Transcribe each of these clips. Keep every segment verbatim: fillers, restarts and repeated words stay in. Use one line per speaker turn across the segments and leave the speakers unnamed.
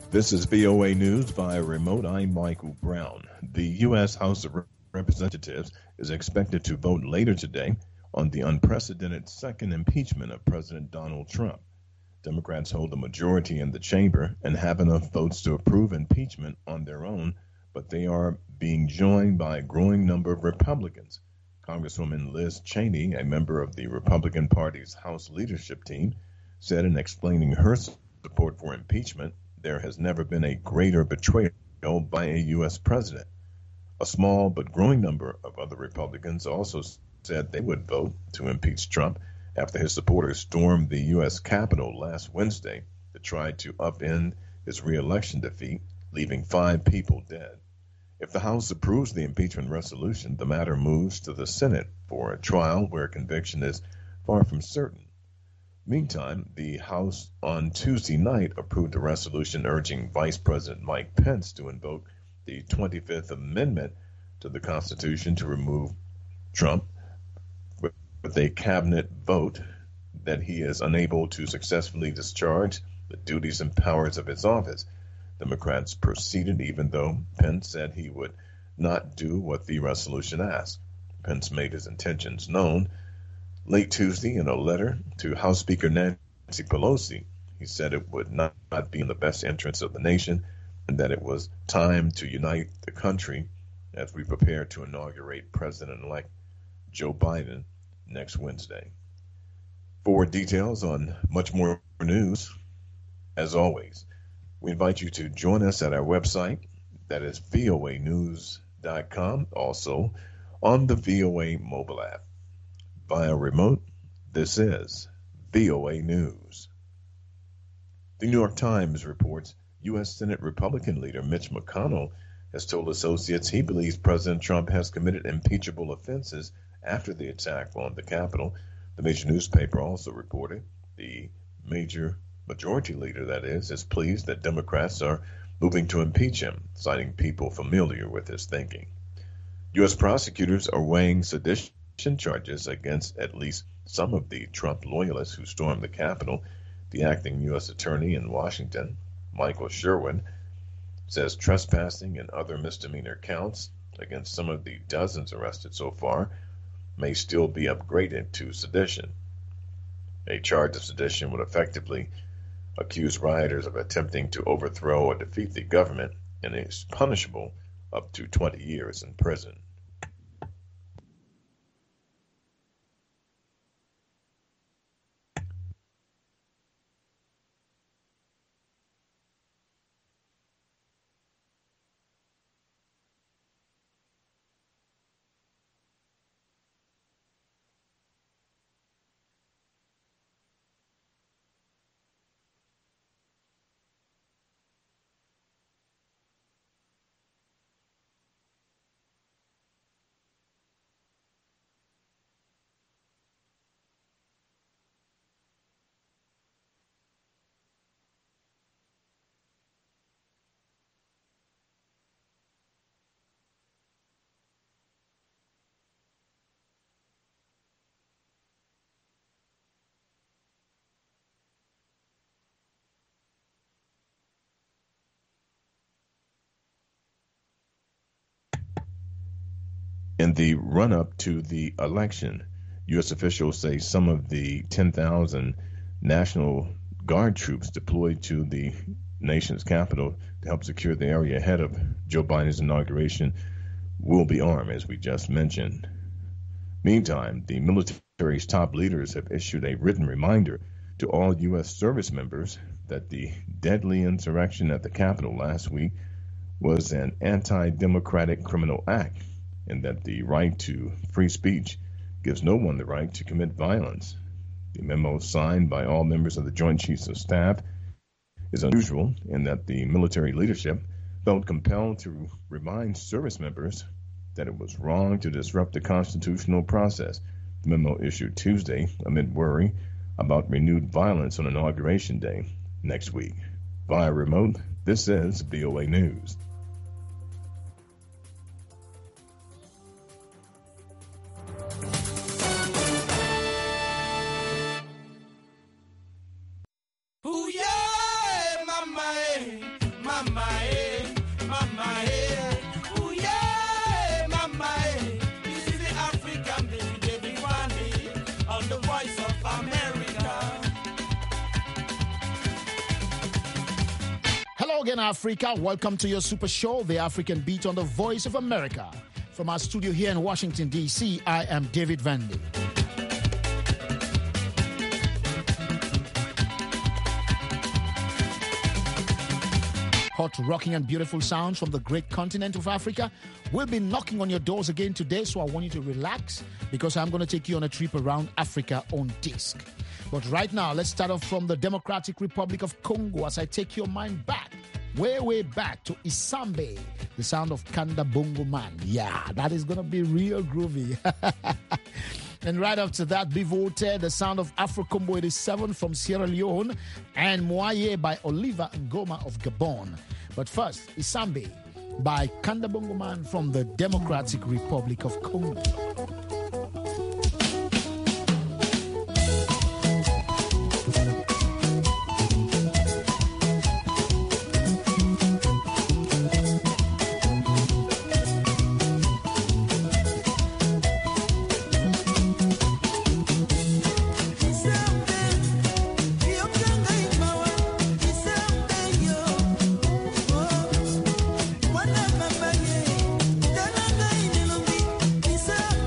This is V O A News via remote. I'm Michael Brown. The U S. House of Representatives is expected to vote later today on the unprecedented second impeachment of President Donald Trump. Democrats hold a majority in the chamber and have enough votes to approve impeachment on their own, but they are being joined by a growing number of Republicans. Congresswoman Liz Cheney, a member of the Republican Party's House leadership team, said in explaining her support for impeachment, there has never been a greater betrayal by a U S president. A small but growing number of other Republicans also said they would vote to impeach Trump after his supporters stormed the U S. Capitol last Wednesday to try to upend his reelection defeat, leaving five people dead. If the House approves the impeachment resolution, the matter moves to the Senate for a trial where conviction is far from certain. Meantime, the House on Tuesday night approved a resolution urging Vice President Mike Pence to invoke the twenty-fifth Amendment to the Constitution to remove Trump with a cabinet vote that he is unable to successfully discharge the duties and powers of his office. Democrats proceeded even though Pence said he would not do what the resolution asked. Pence made his intentions known late Tuesday in a letter to House Speaker Nancy Pelosi. He said it would not, not be in the best interest of the nation and that it was time to unite the country as we prepare to inaugurate President-elect Joe Biden next Wednesday. For details on much more news, as always, we invite you to join us at our website, that is V O A news dot com, also on the V O A mobile app. Via remote, this is V O A News. The New York Times reports U S. Senate Republican leader Mitch McConnell has told associates he believes President Trump has committed impeachable offenses after the attack on the Capitol. The major newspaper also reported the major majority leader, that is, is pleased that Democrats are moving to impeach him, citing people familiar with his thinking. U S prosecutors are weighing sedition charges against at least some of the Trump loyalists who stormed the Capitol. The acting U S attorney in Washington, Michael Sherwin, says trespassing and other misdemeanor counts against some of the dozens arrested so far may still be upgraded to sedition. A charge of sedition would effectively accuse rioters of attempting to overthrow or defeat the government and is punishable up to twenty years in prison. In the run-up to the election, U S officials say some of the ten thousand National Guard troops deployed to the nation's capital to help secure the area ahead of Joe Biden's inauguration will be armed, as we just mentioned. Meantime, the military's top leaders have issued a written reminder to all U S service members that the deadly insurrection at the Capitol last week was an anti-democratic criminal act, and that the right to free speech gives no one the right to commit violence. The memo signed by all members of the Joint Chiefs of Staff is unusual in that the military leadership felt compelled to remind service members that it was wrong to disrupt the constitutional process. The memo issued Tuesday amid worry about renewed violence on Inauguration Day next week. Via remote, this is V O A News.
again, Africa. Welcome to your super show, The African Beat on the Voice of America. From our studio here in Washington, D C, I am David Vandy. Hot, rocking, and beautiful sounds from the great continent of Africa will be knocking on your doors again today, so I want you to relax because I'm going to take you on a trip around Africa on disc. But right now, let's start off from the Democratic Republic of Congo as I take your mind back, way, way back to Isambe, the sound of Kanda Bongo Man. Yeah, that is going to be real groovy. And right after that, Bivote, the sound of Afro Combo eighty-seven from Sierra Leone, and Moaye by Oliver Ngoma of Gabon. But first, Isambe by Kanda Bongo Man from the Democratic Republic of Congo.
Isa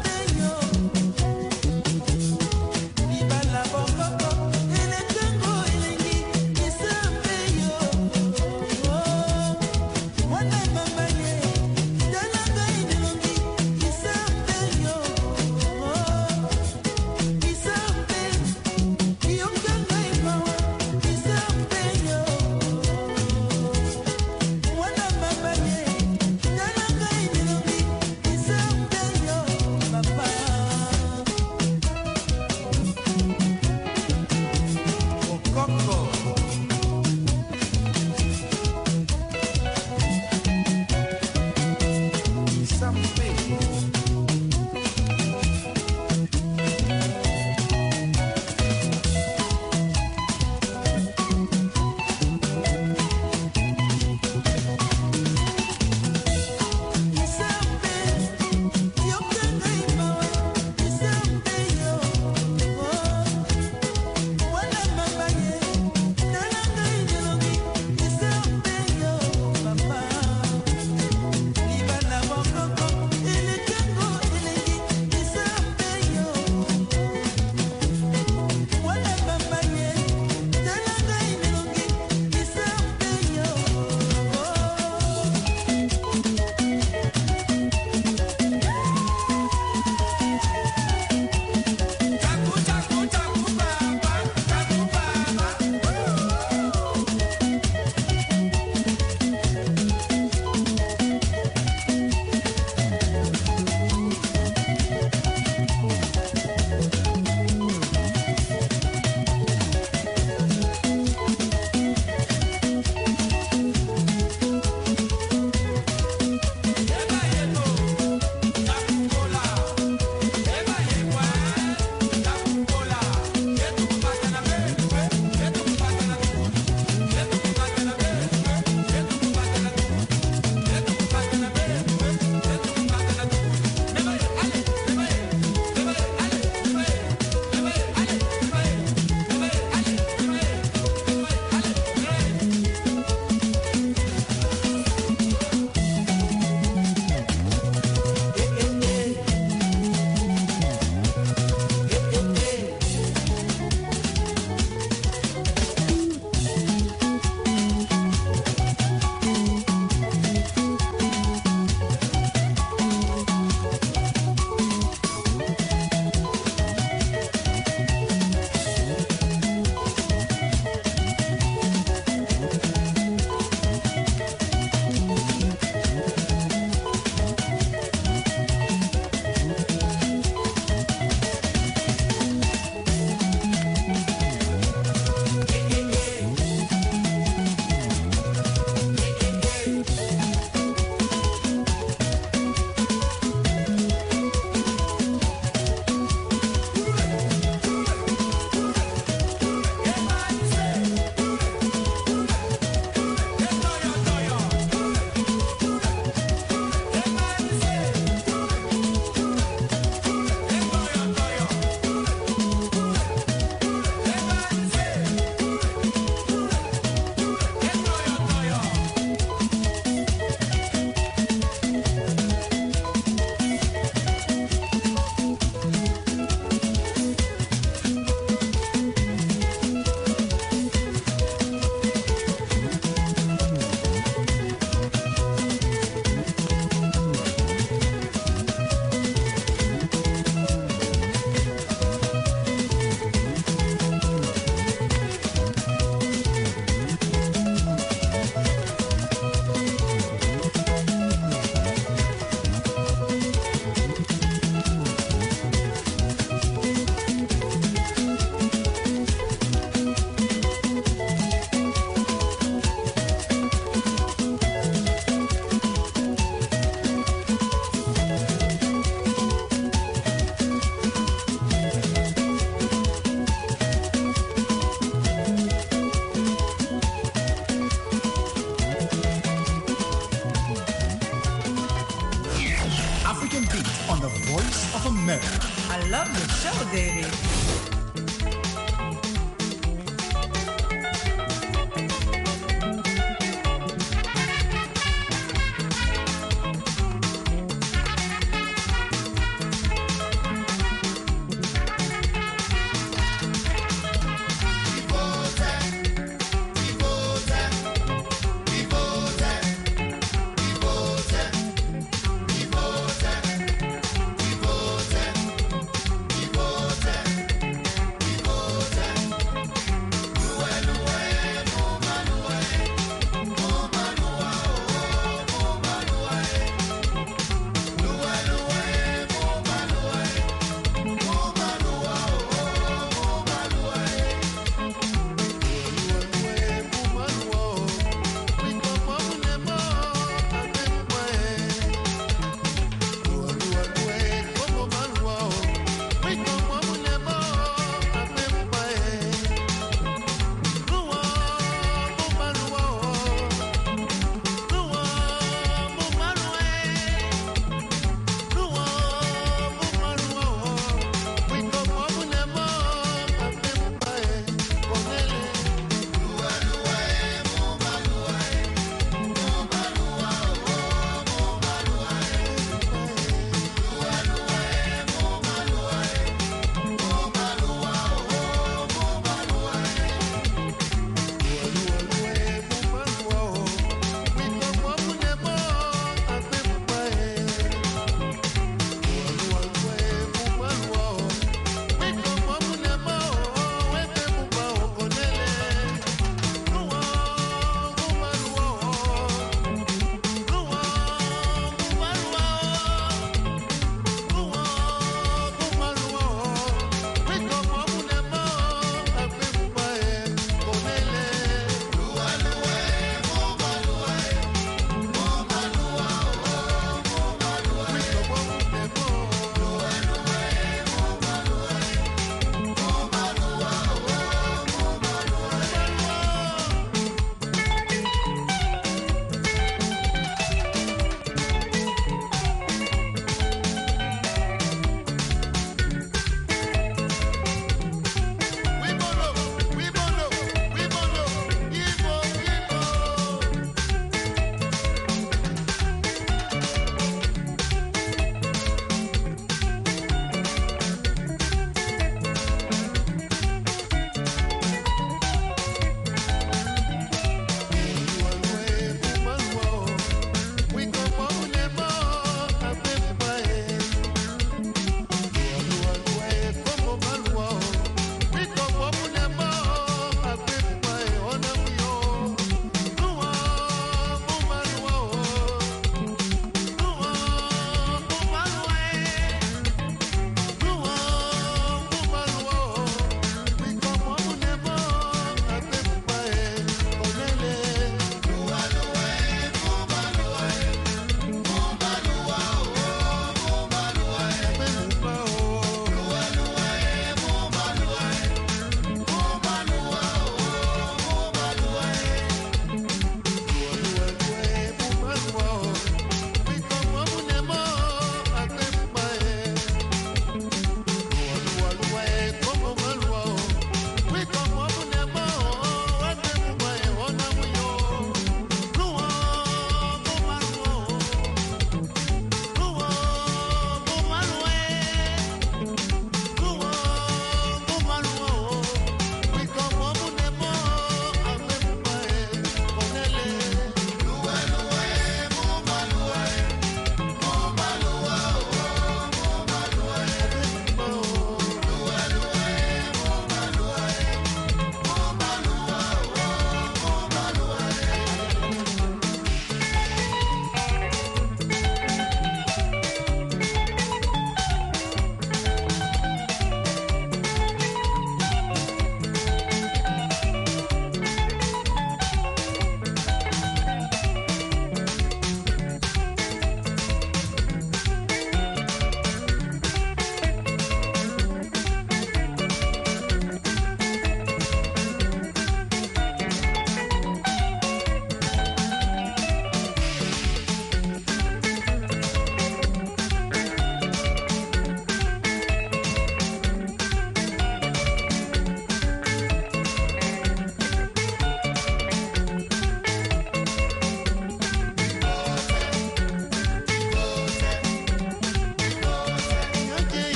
love the show, Davey.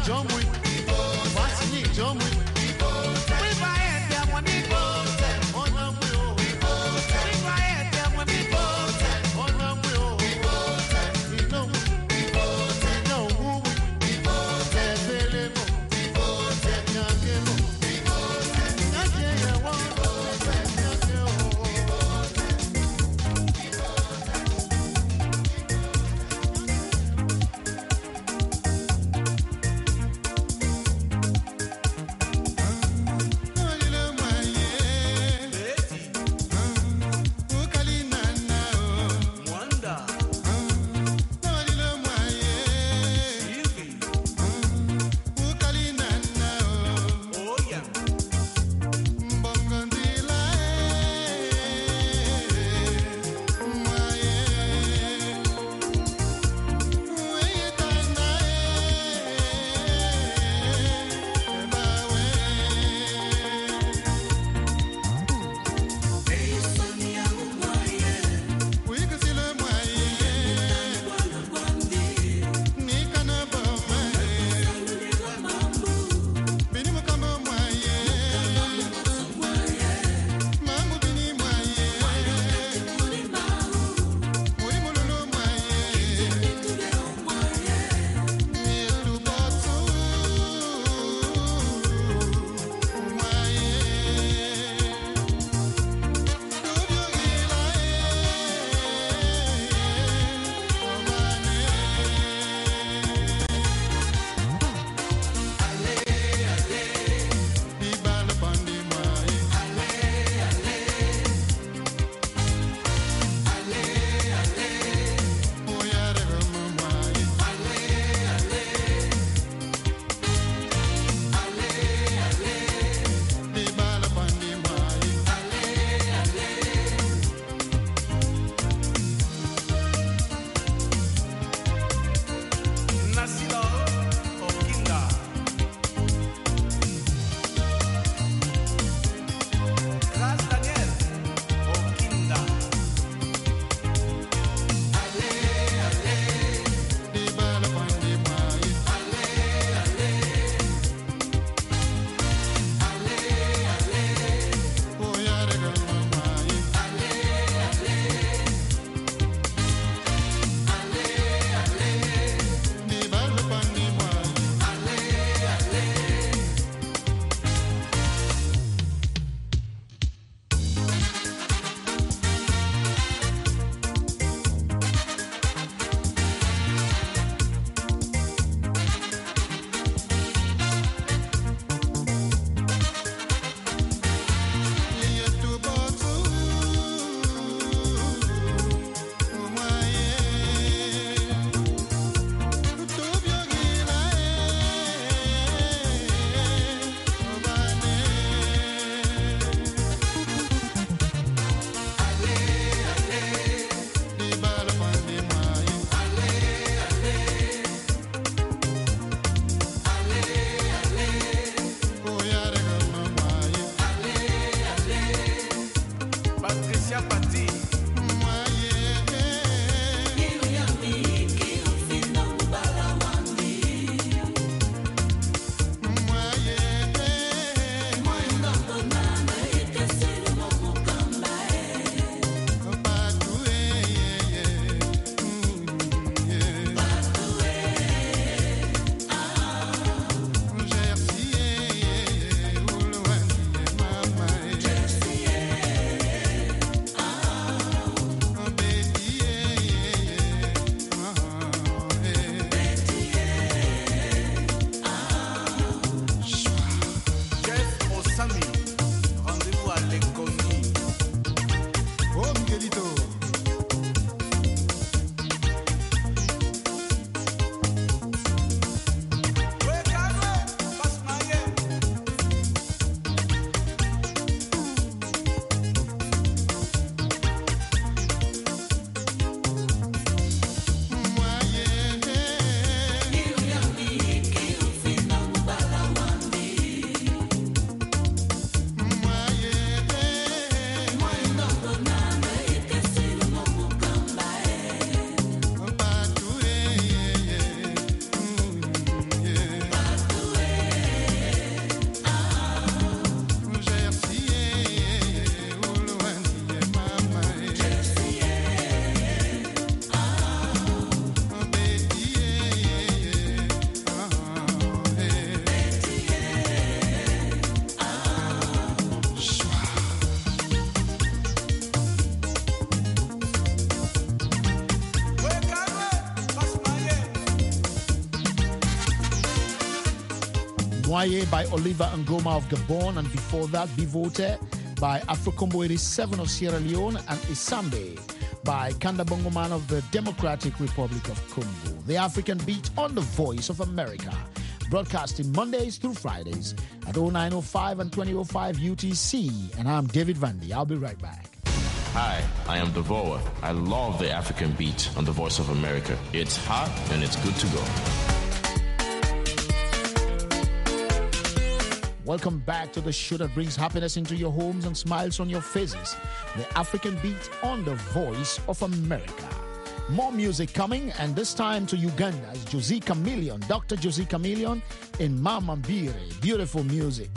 Jomwe. What's in Jomwe? We buy it, yeah, when we vote. On the wheel. We buy it, yeah, when we vote. On the wheel. We know. We know who we vote. There's a little. We vote. There's a little. We vote. There's a little. Noye by Oliver Ngoma of Gabon, and before that, Bivote by Afro-Combo eighty-seven of Sierra Leone, and Isambe by Kanda Bongo Man of the Democratic Republic of Congo. The African Beat on the Voice of America, broadcasting Mondays through Fridays at oh nine oh five and twenty oh five U T C. And I'm David Vandy. I'll be right back.
Hi, I am Devoa. I love the African Beat on the Voice of America. It's hot and it's good to go.
Welcome back to the show that brings happiness into your homes and smiles on your faces. The African Beat on the Voice of America. More music coming, and this time to Uganda is José Chameleone, Doctor José Chameleone in Mama Mbire. Beautiful music.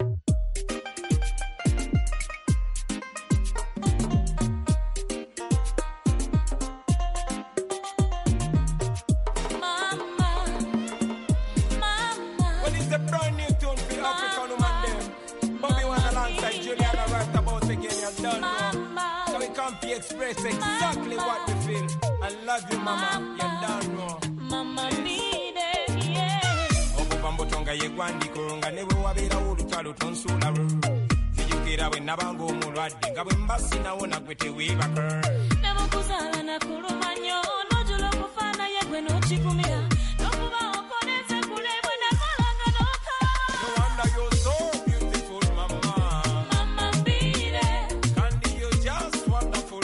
Express exactly what we feel. I love you, mama. You don't know. Mama need it, yeah. Obu bambo tonga yegwandi kurunga newe wabera ulutalo tonsula ru. Zijukira we nabango mulwadde nga bwe mbasi nawona gwete webaka. Nebo kuzala na kulumanyo nojulo kufana yegwe no chikumira. Nokuba okoneze kule bwe nakolanga noka. No wonder you're so beautiful, mama. Mama Mbire. Kandi you just wonderful.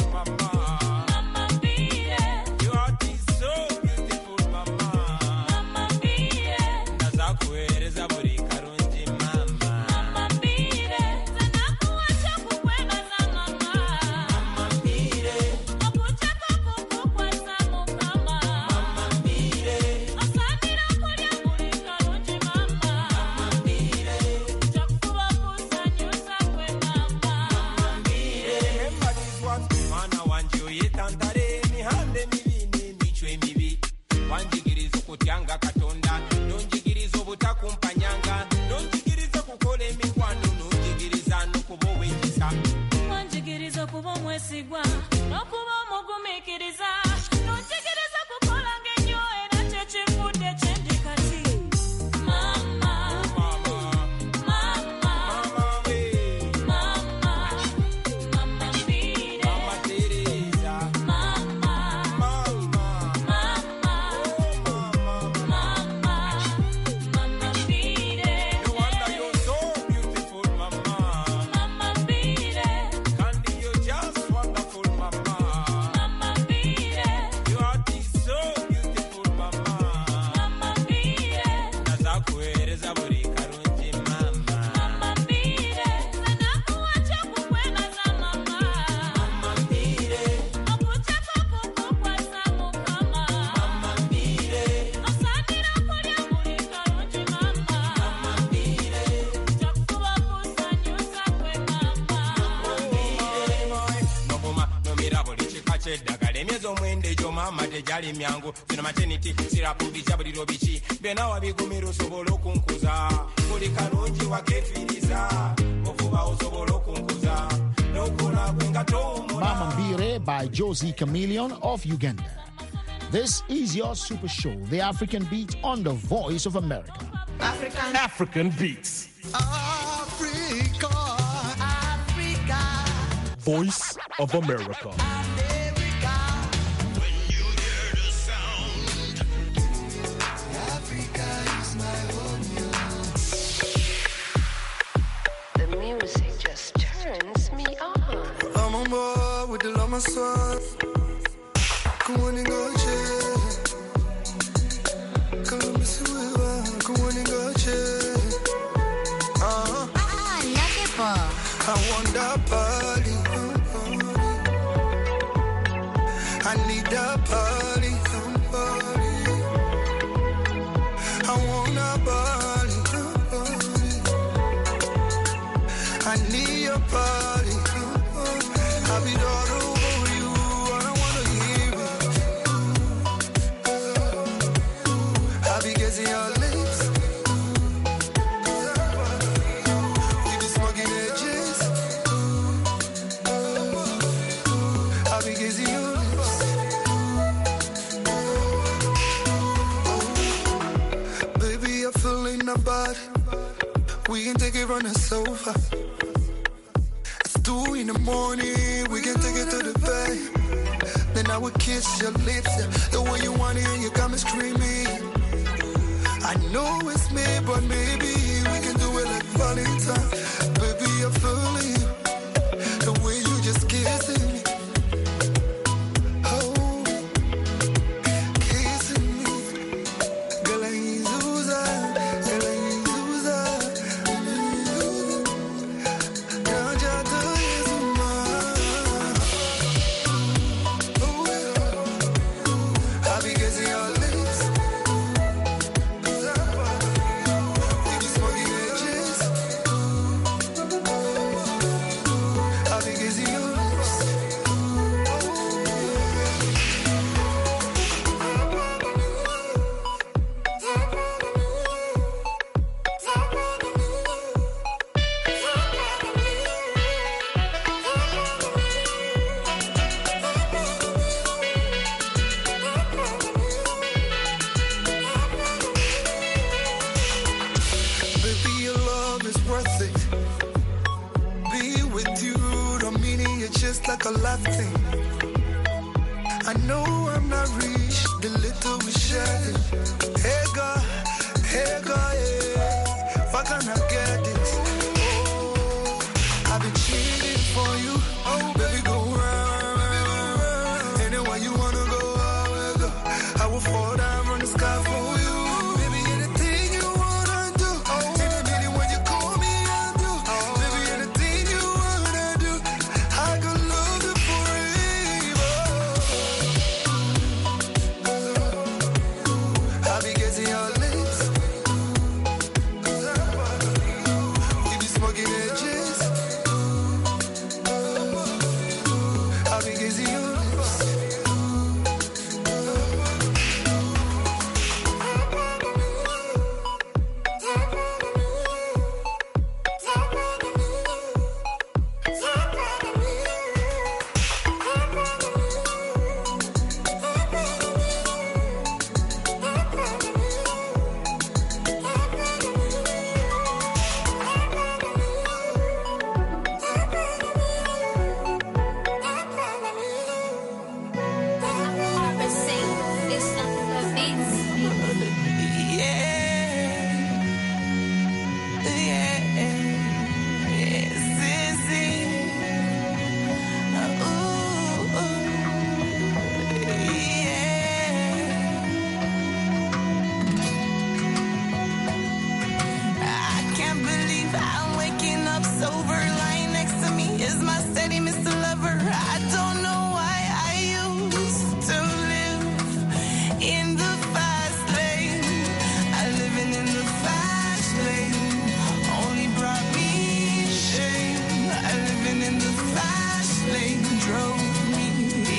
Jali miango zina maternity sirapu bichabuliro bichi bena wabigumira osobola okunkuza kuli kalungi wakefiriza ofuba osobola okunkuza nokola bwengatomula.
Mama Mbire by José Chameleone of Uganda. This is your super show, the African Beat on the Voice of America.
African African Beats.
Africa, Africa.
Voice of America.
With the lama swap, come on and go check. Come miss you, come on and go check. Uh,
ah,
I want that body. I need that body. I want that body. I need your body. I'll be all over you, I don't wanna leave. I'll be kissing your lips. We be smoking edges. I'll be kissing your lips. Baby, I'm feeling in our body. We can take it on the sofa. It's two in the morning. We can take it to the bed. Then I would kiss your lips, yeah. The way you want it, you got me screaming. I know it's me, but maybe we can do it like Valentine. Baby, I'm feeling you. The way you just kissing me. Oh, kissing me. Girl, I ain't Zuza. Girl, I ain't Zuza. Girl, I do is a man. Oh, yeah. I be kissing your lips. We be smoking edges. I be kissing your lips. Baby, your love is worth it. Be with you, don't mean it just like a life thing. I know I'm not rich, the little we share. Hey God, hey God, yeah. Why can't I get this? Oh, I've been cheating for you. Oh, baby, go round. Anywhere you wanna go, I will go. I will fall down from the sky for you. Baby, anything you wanna do. In a minute when you call me, I do. Baby, anything you wanna do. I could love you forever. I be kissing your lips. We be smoking edges. I be kissing your lips. I can't believe I'm waking up sober. Lying next to me is my steady Mister Lover. I don't know why I used to live in the fast lane. I living in the fast lane only brought me shame. I living in the fast lane drove me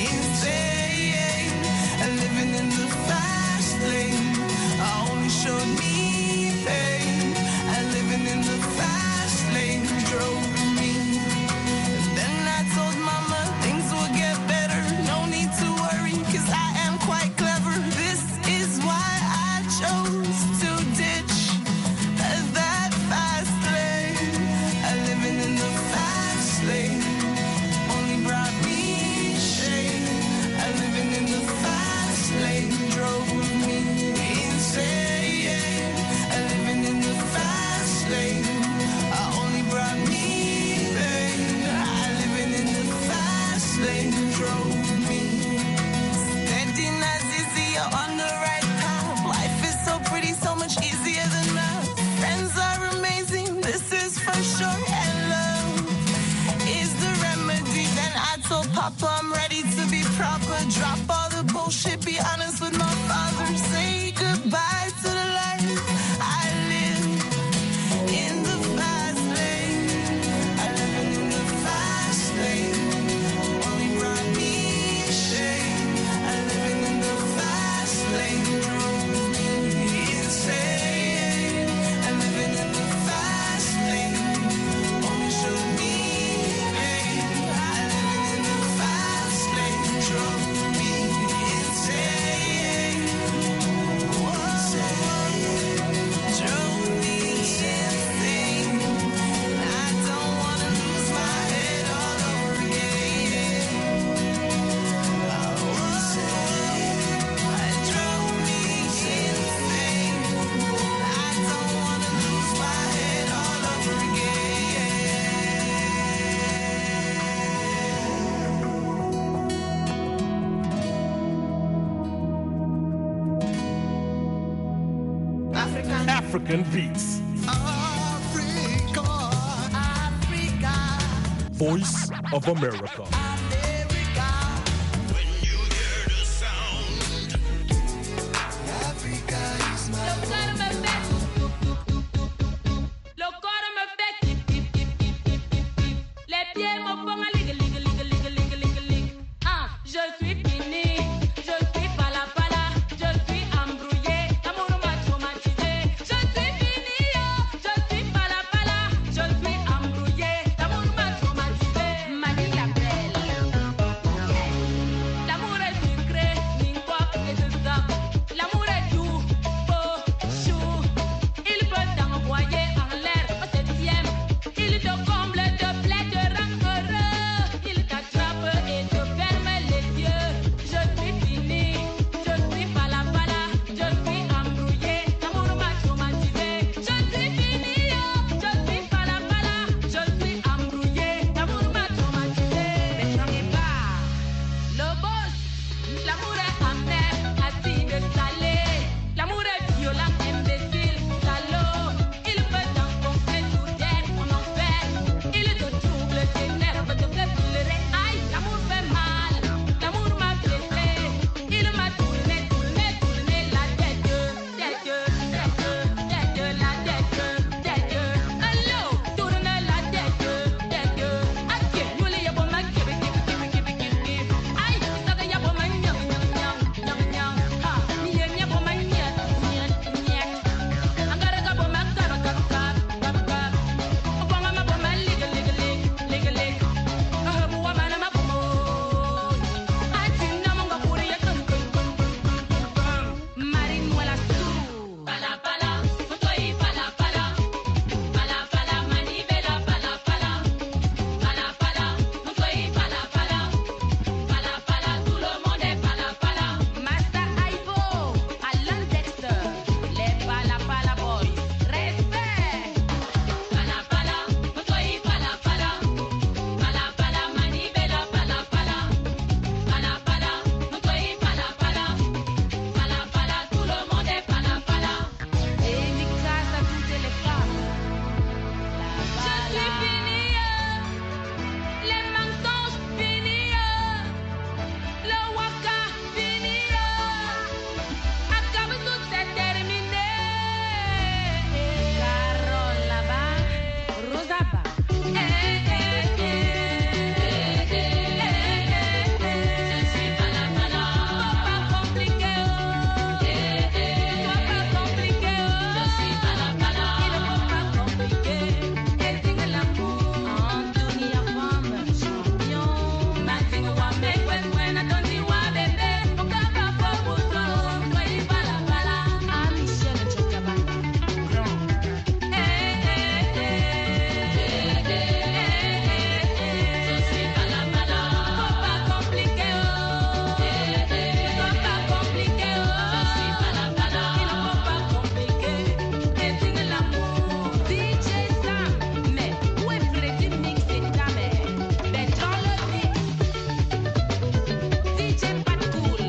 insane. I living in the fast lane only showed me pain. I living in the fast lane drove me. Then I told mama things will get better. No need to worry, cause I am quite clever. This is why I chose to ditch that fast lane. I living in the fast lane only brought me shame. I living in the fast lane drove me insane. I living in the fast lane only brought me pain. I living in the fast lane drove me. Steady as easy, you're on the right path. Life is so pretty, so much easier than that. Friends are amazing, this is for sure. And love is the remedy. Then I told Papa I'm ready to be proper. Drop all the bullshit, be honest with my father. Say goodbye to the life I live in the fast lane. I living in the fast lane only brought me shame. I living in the fast lane drove me insane. I living in the fast lane only showed me pain. I living in the fast lane drove me
African beats.
Africa, Africa,
Voice of America.
America. When you hear the sound, Africa is my
Je suis fini, je suis pas la pala, je suis embrouillé, l'amour m'a traumatisé. Je suis fini, je suis pas la pala, je suis embrouillé, l'amour m'a traumatisé. Manie la belle, l'amour est sucré, n'importe quoi que ce soit. L'amour est doux, beau, chou, il peut t'envoyer en l'air au septième. Il te comble, te plaît, te rend heureux, il t'attrape et te ferme les yeux. Je suis fini, je suis pas la pala, je suis embrouillé, l'amour m'a traumatisé. Je suis fini, je suis pas la pala, je suis embrouillé, l'amour m'a traumatisé. Mais j'en ai pas, le boss, l'amour est amer, acide, salé. L'amour est violent, imbécile, salaud. Il peut t'enfoncer sous terre, en enfer. Il te trouble, t'énerve, te fait pleurer. Aïe, l'amour fait mal, l'amour m'a blessé. Il m'a tourné, tourné, tourné la tête, tête, tête, tête, la tête, tête. Allô, tourne la tête, tête. Aïe, nous les yabons ma kibi, kibi, kibi, kibi, kibi. Aïe, ça que yabons ma nyam, nyam, nyam, nyam, nyam. Ha, ni yabons ma nyam, nyam, nyam. Angara ka bon ma kara, kara, kara, kara, kara. Obama ma bon ma liga, liga, liga, liga, liga. Ah, buwa ma na ma bon mo. Aïe, na mon ga puri ya tum, tum, tum, tum, tum, tum. Marine moi la sou. Pala, pala, mutoi, pala, pala. Pala, pala, mani bela, pala, pala. Pala, pala, mutoi, pala, pala. Pala, pala, tout le monde est pala, pala. Master Ivo, Alan Dexter, les pala, pala boys. Respect. Pala, pala, mutoi, pala, pala. Pala, pala, mani bela, pala, pala. Pala, pala, mutoi, pala, pala. Pala, pala, tout le monde est pala, pala. Et Nicolas a toutes les femmes. Je suis fini, les mensonges finis, le waka fini, accabe tout c'est terminé. Carole là-bas, Rosaba. Eh, eh, eh, eh, eh, eh, je suis pas la pala. Faut pas compliquer, oh. Eh, eh, faut pas compliquer, oh. Je suis pas la pala. Il ne faut pas compliquer. Et signe l'amour. Anthony a femme, champion. Martin wa make when when I don't see wa bébé. Au capa pour bouton. Soyez pas la pala. Ah, Michel Chokabanga. Grand. Eh, eh, eh, eh, eh, eh, je suis pas la pala. Faut pas compliquer, oh. Eh, eh, faut pas compliquer, oh. Je suis pas la pala. Il ne faut pas compliquer. Et signe l'amour. D J Sam, mais où est Freddy Mix et ta mère? Ben dans le mix. D J Pat Cool.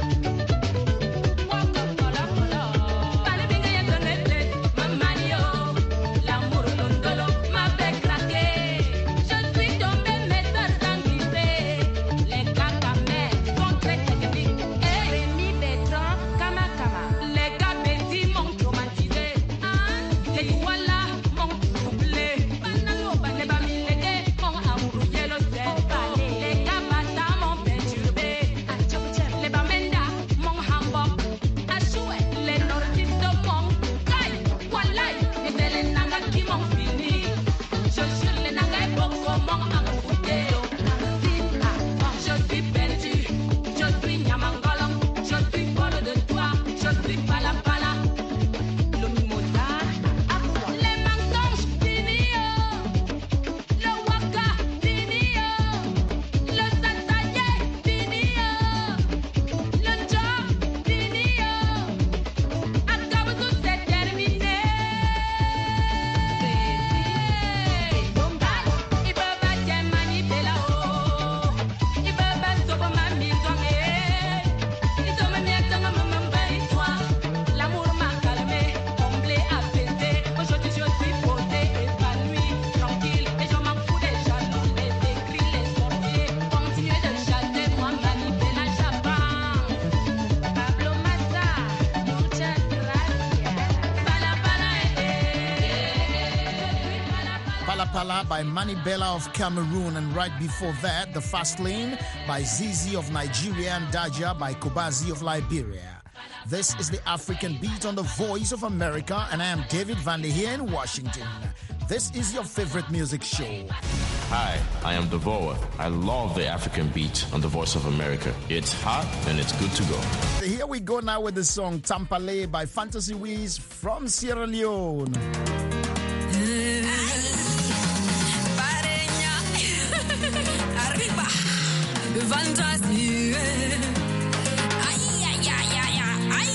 Waka kola kola. Pale binga ya tonete. Mamanio. L'amour londolo m'a fait craquer. Je suis tombé metteur sanguisé. Les cacamets sont très techniques. Et Rémi Bertrand, Kama Kama. Les gars petits m'ont traumatisé. Hein? Les Douala m'ont troublé. Banalo, baneba, mileke, m'ont embrouillé le cerveau. Les Kabata m'ont perturbé. Les Bamenda m'ont hambok. Achoué, les nordistes m'ont caille. Walai, et c'est les Nanga qui m'ont fini. Je suis les Nanga et Boko m'ont embrouillé. Je suis perdu, je suis Nyamangolo, je suis folle de toi, je suis pala pala. Le mimosa, aqua.
Pala Pala by Mani Bella of Cameroon, and right before that, The Fast Lane by Zizi of Nigeria and Daja by Kobazi of Liberia. This is the African Beat on the Voice of America, and I am David Van de Heer in Washington. This is your favorite music show.
Hi, I am Devoa. I love the African Beat on the Voice of America. It's hot and it's good to go.
Here we go now with the song Tampale by Fantasy Wiz from Sierra Leone.
Arriba, fantasy. Ay, ay, ay, ay, ay.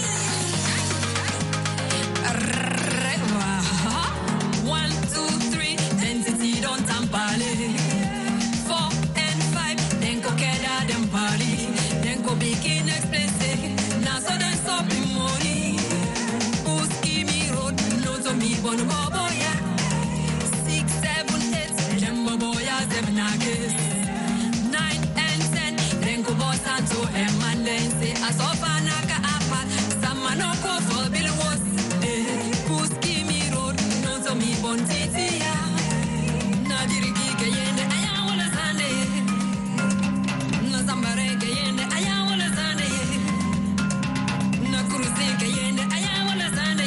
Arriba. One, two, three, entity don't tampale. Four and five, then go queda them party. Then go begin expensive. Now so then stop in money. Uski me road, no to me bon bobo ya. Six, seven, eight, them bobo ya seven nuggets. Nine and ten, then go boss and to em and then say asofa naka apa. Sama no go for bill was. Uski me road, no to me bon titi ya. Na dirigi ke yende aya wala sande. Na sambare ke yende aya wala sande. Na cruise ke yende aya wala sande.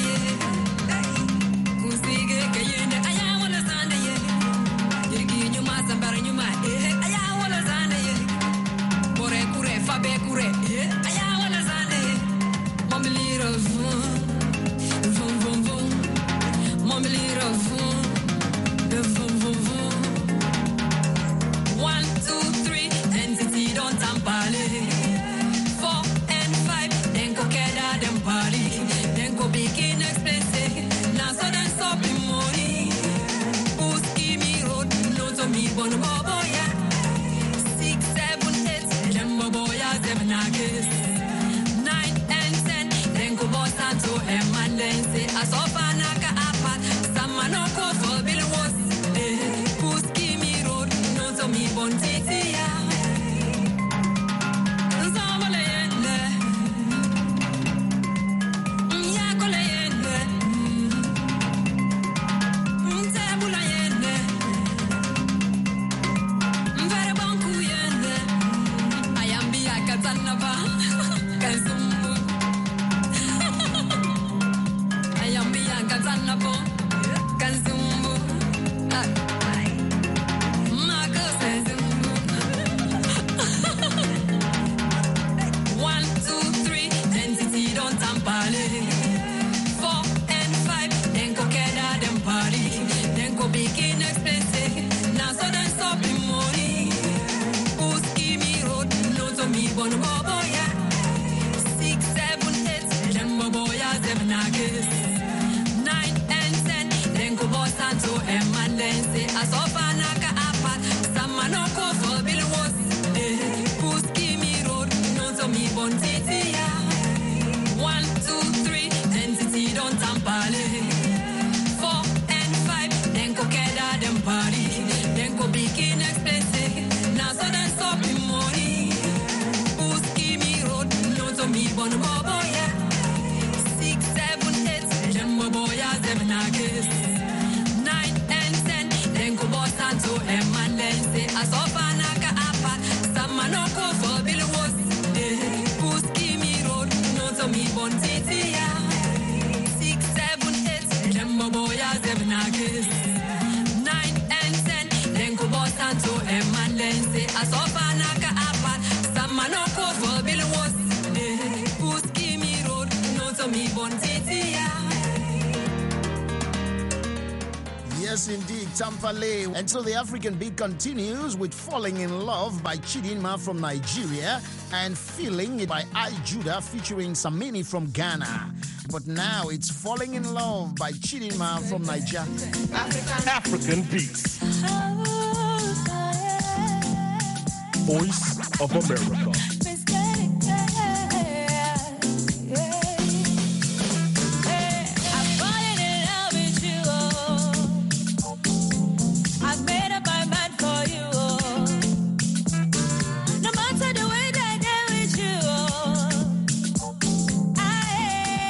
Kusige ke yende aya wala sande. Dirigi nyuma sambare nyuma eh aya wala sande. Kure kure fabe kure eh aya wala sande. Mommy little vum vum vum vum. Mommy little vum vum vum vum. One two three entity don't tampale. Four and five then go queda them party. Then go begin expensive. Now so then stop in money. Uski me road no to me bon bobo ya. Six seven eight them bobo ya seven nuggets. Nine and ten then go boss and to em and then say asofa naka apa. Sama no go for bill was. Uski me road no to me bon titi ya. Nzamale yende. Nyakole yende. Ntebula yende. Mvere banku yende. Ayambi akatanaba. Kazumbu. Ayambi akatanabo. Kazumbu. Ay. Mako sezumbu. One, two, three, entity don't tampale. Four and five, then go queda them party. Then go begin expensive. Now so then stop in money. Uski me road, no to me bon bobo ya. Six, seven, eight, them bobo ya seven nuggets. Nine and ten, then go boss and to em and then say asofa naka apa. Sama no go for bill was. Uski me road, no to me bon titi ya. One, two, three, entity don't tampale. Four and five, then go queda them party. Then go begin expensive. Now so then stop in money. Uski me road, no to me bon bobo ya. Six, seven, eight, them bobo ya seven nuggets. Nine and ten, then go boss and to em and then say asofa naka apa. Sama no go for bill was. Uski me road, no to me bon titi ya. Six, seven, eight, them bobo ya seven nuggets. Nine and ten, then go boss and to em and then say asofa naka apa. Sama no go for bill was. Uski me road, no to me bon titi ya.
Yes, indeed, Tampale. And so the African Beat continues with Falling in Love by Chidinma from Nigeria and Feeling It by I Judah featuring Samini from Ghana. But now it's Falling in Love by Chidinma from Nigeria.
African Beats. Voice of America.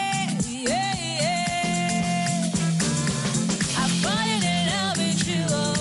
I'm falling in love with you.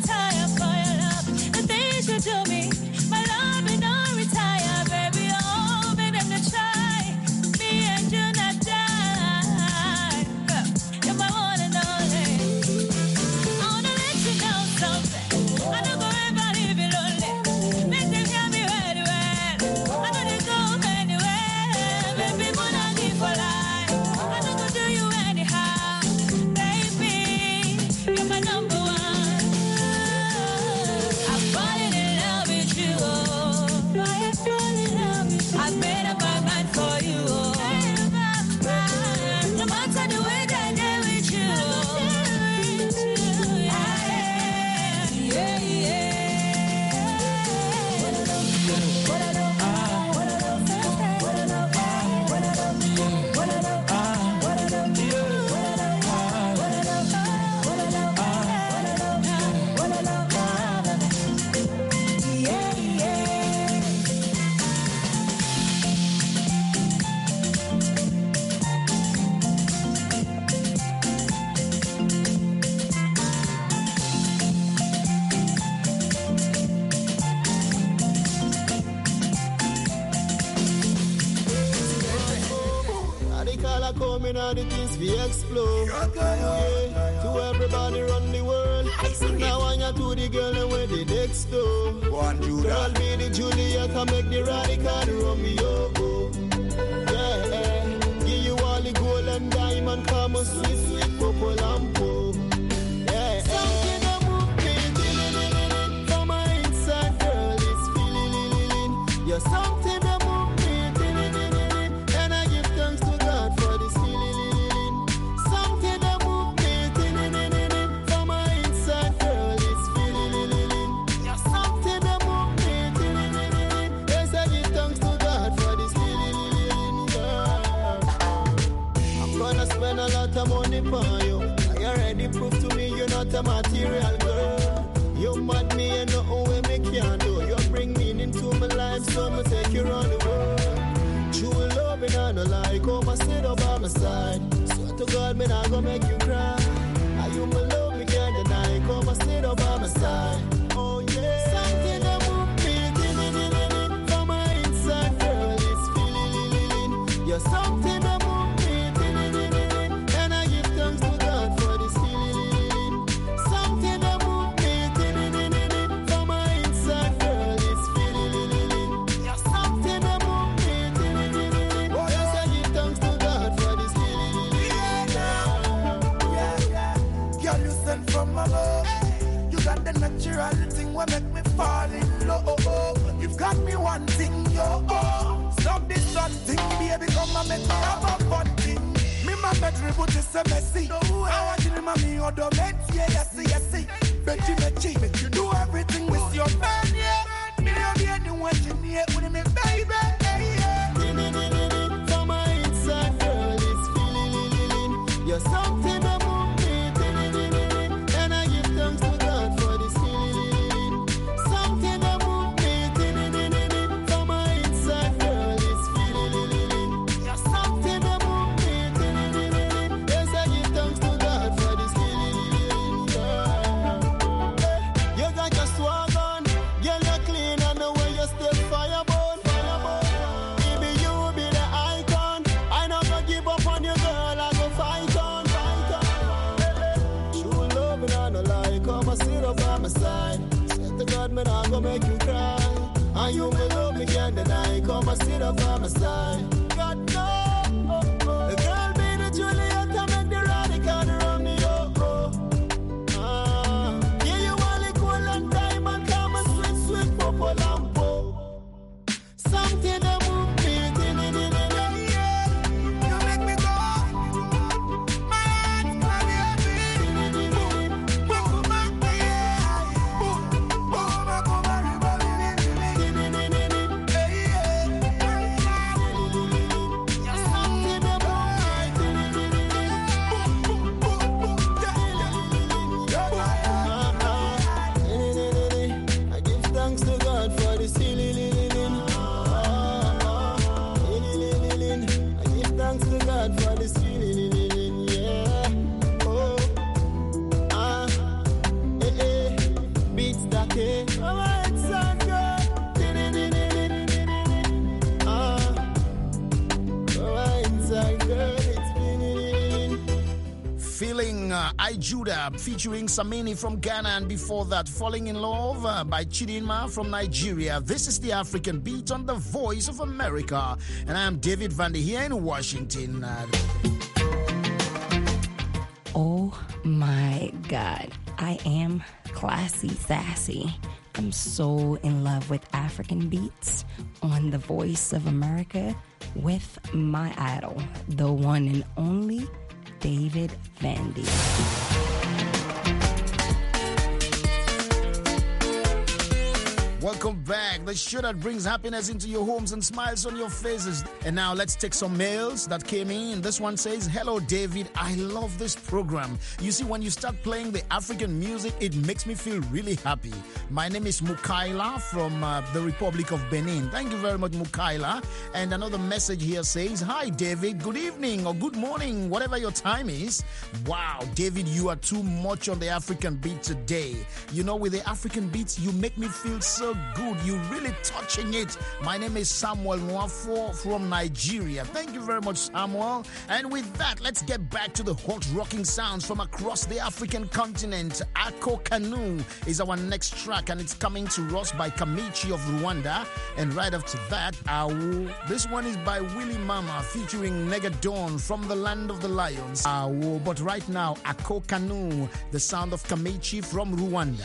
retire for your love. The things you do me, my love will not retire, baby. Oh, make them to try. Me and you not die. You're my one and only. I wanna let you know something. I don't go ever leave you lonely. Make them hear me well, well. I know they go anywhere. Baby, when I give for life, I don't go do you anyhow. Baby, you're my number one. I'm falling in love with you. Oh. I'm falling in love with you. I've made up my mind for you. Oh. No matter the way that I did with you. Yeah,
The color coming out the things we explode. Yeah. To everybody run the world. Now I want to the girl and where the next door. Girl be the Juliet and make the radical Romeo. Yeah, give you all the gold and diamond, come on, sweet, sweet purple and purple. Yeah, something that move me from my inside, girl, is feeling. You're something that move me, and I give thanks to God for this feeling. Something that move me from my inside, girl, is feeling. You're something that move me, yes, I give thanks to God for this feeling, girl. I'm gonna spend a lot of money on you. I already proved to me you're not a material girl. You mad me and nothing way me can't do. You bring meaning to my life, so I'ma take you around the world. True love and I no lie, come and sit up by my side. Swear to God, me not gonna make you cry. Are you my love, me can't deny. Come and sit up by my side. Oh yeah. Something that move me from my inside, girl, is feeling. You're something that move me, and I give thanks to God for this feeling. Something that move me from my inside, girl, is feeling. You're something that move me, yes, I give thanks to God for this feeling.
Yeah, yeah. Girl, you sent from above. You got the natural thing what make me fall in love. You've got me one thing, yo. Oh. Stop this something, baby, come and make me have a fun thing. Me my bedroom, but it's a messy. I want you to me or the men, yeah, yes, yes, yes. Betty, Betty, make you do everything with your man, yeah. Me love you, the one you need with me, baby, yeah.
From my inside, girl, is feeling. You're something that move me, and I give thanks to God for this feeling. Something that move me, from my inside, girl, is feeling. You're something that move me, yes, I give thanks to God for this feeling, girl. You got your swag on, girl, you're clean, and the way you stay fireborn, fireborn. Baby, you be the icon. I not gonna give up on you, girl. I go fight on, fight on. True love, and I no lie. Come and sit up by my side. Swear to God, man, I gonna make you cry. And you my love, me can't deny. Come and sit up by my side. God no, the girl be the Juliet, I make the radical run me oh, oh. Ah, yeah, you want the gold and diamond, come and sweet, sweet purple and purple. Something that move me,
Yeah, you make me go. My heart's clammy, boom, boom, boom, yeah, boom, boom, boom, boom, everybody, hey, yeah.
uh, I Judah featuring Samini from Ghana, and before that, Falling in Love uh, by Chidinma from Nigeria. This is the African Beat on the Voice of America, and I am David Van here in Washington. Uh,
oh my God, I am classy, sassy. I'm so in love with African beats on the Voice of America with my idol, the one and only David Vandy.
Welcome back. The show that brings happiness into your homes and smiles on your faces. And now let's take some mails that came in. This one says, hello, David. I love this program. You see, when you start playing the African music, it makes me feel really happy. My name is Mukaila from uh, the Republic of Benin. Thank you very much, Mukaila. And another message here says, hi, David. Good evening or good morning, whatever your time is. Wow, David, you are too much on the African beat today. You know, with the African beats, you make me feel so good. You're really touching it. My name is Samuel Nwafo from Nigeria. Thank you very much, Samuel. And with that, let's get back to the hot rocking sounds from across the African continent. Ako Kanu is our next track, and it's coming to us by Kamichi of Rwanda. And right after that, Awo. This one is by Willie Mama featuring Negadon from the land of the lions. Awo. But right now, Ako Kanu, the sound of Kamichi from Rwanda.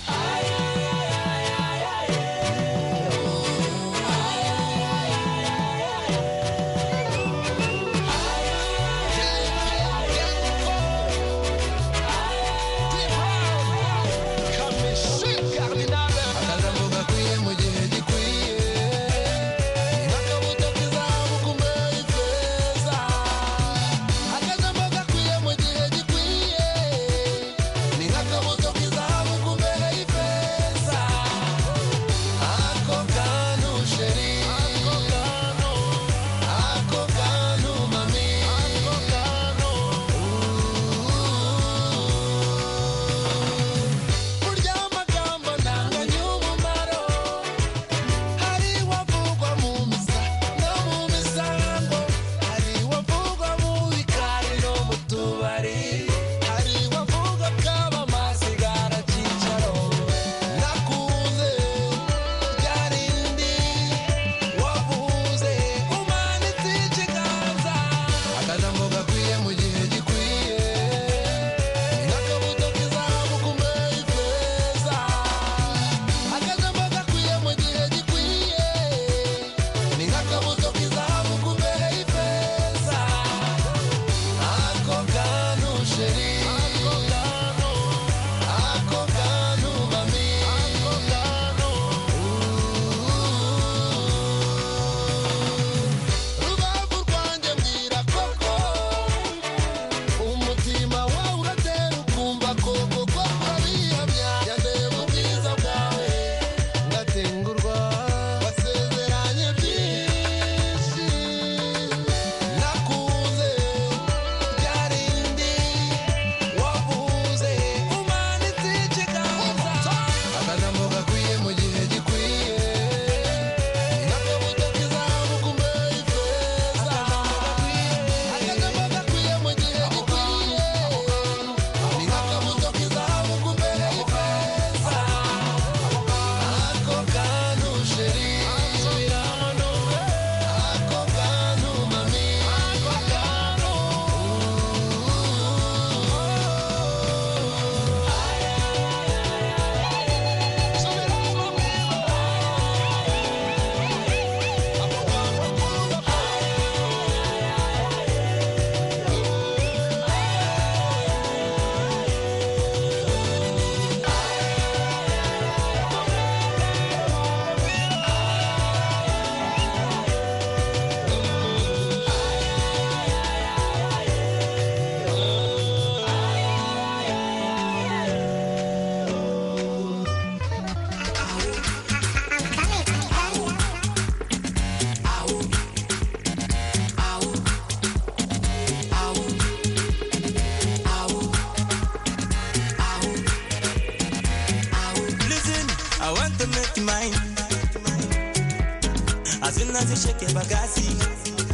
Shake your bagasi.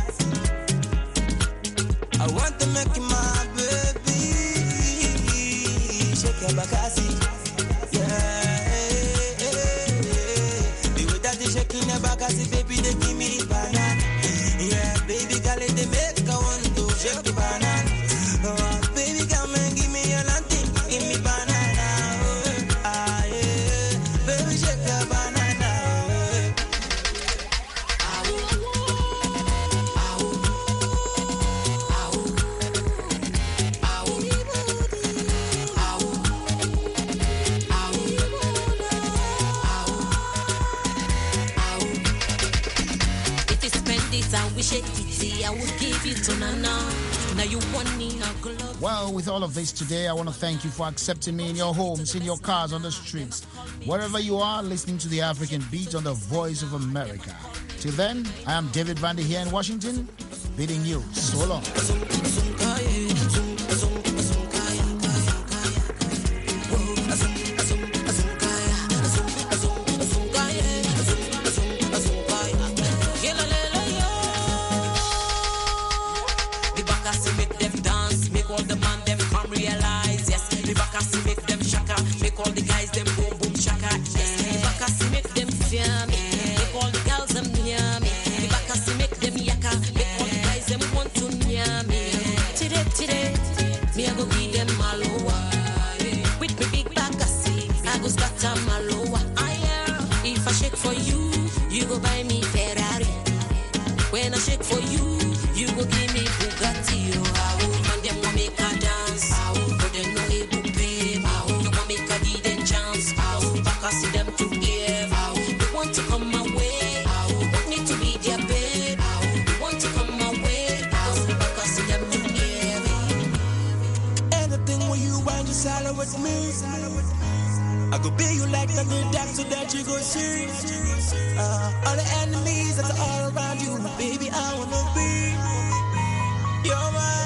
I want to make you my baby. a bakasi. Yeah, the way that they shaking a bakasi, baby, they give me banana. Yeah, baby, girl, they make a want to shake the banana. Oh, baby, come and give me your nothing, give me banana. Oh, ah, yeah, baby, shake the banana.
I will give you to Nana. Now you want me, I'll love.
Well, with all of this today, I want to thank you for accepting me in your homes, in your cars, on the streets, wherever you are, listening to the African Beat on the Voice of America. Till then, I am David Vandy here in Washington, bidding you so long.
I go pay you like the good dance so that you go see. Uh, all the enemies that are all around you, baby, I wanna be your man.